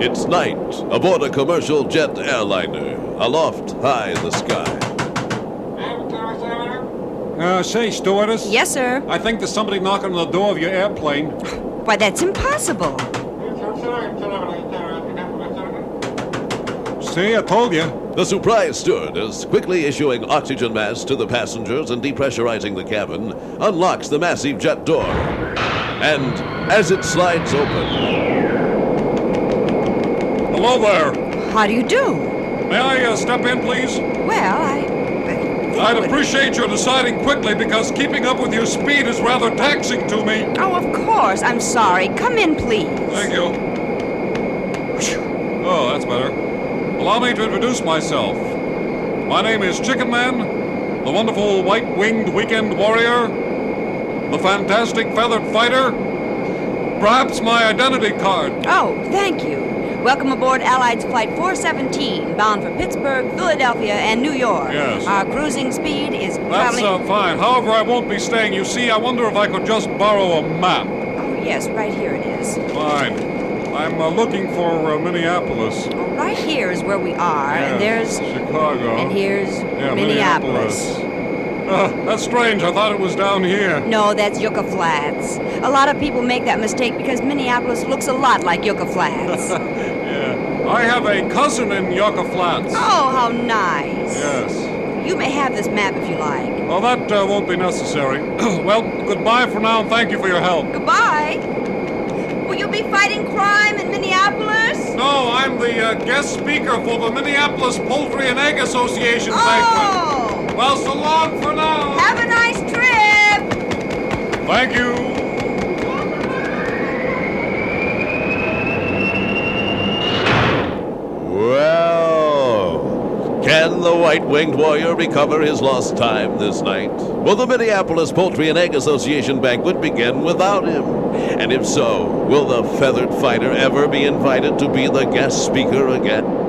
It's night aboard a commercial jet airliner, aloft high in the sky. Say, stewardess? Yes, sir. I think there's somebody knocking on the door of your airplane. Why, that's impossible. See, I told you. The surprised stewardess, quickly issuing oxygen masks to the passengers and depressurizing the cabin, unlocks the massive jet door. And as it slides open... Hello there. How do you do? May I step in, please? Well, I'd appreciate your deciding quickly because keeping up with your speed is rather taxing to me. Oh, of course. I'm sorry. Come in, please. Thank you. Oh, that's better. Allow me to introduce myself. My name is Chicken Man, the wonderful white-winged weekend warrior, the fantastic feathered fighter, perhaps my identity card. Oh, thank you. Welcome aboard Allied's Flight 417, bound for Pittsburgh, Philadelphia, and New York. Yes. Our cruising speed is That's traveling... fine. However, I won't be staying. You see, I wonder if I could just borrow a map. Oh, yes, right here it is. Fine. I'm looking for Minneapolis. Oh, right here is where we are, Yes, and there's... Chicago. And here's Yeah, Minneapolis. That's strange. I thought it was down here. No, that's Yucca Flats. A lot of people make that mistake because Minneapolis looks a lot like Yucca Flats. Yeah. I have a cousin in Yucca Flats. Oh, how nice. Yes. You may have this map if you like. Well, that won't be necessary. Well, goodbye for now, and thank you for your help. Goodbye. Will you be fighting crime in Minneapolis? No, I'm the guest speaker for the Minneapolis Poultry and Egg Association banquet. Oh! Well, so long for now. Have a nice trip! Thank you. Well, can the white-winged warrior recover his lost time this night? Will the Minneapolis Poultry and Egg Association banquet begin without him? And if so, will the feathered fighter ever be invited to be the guest speaker again?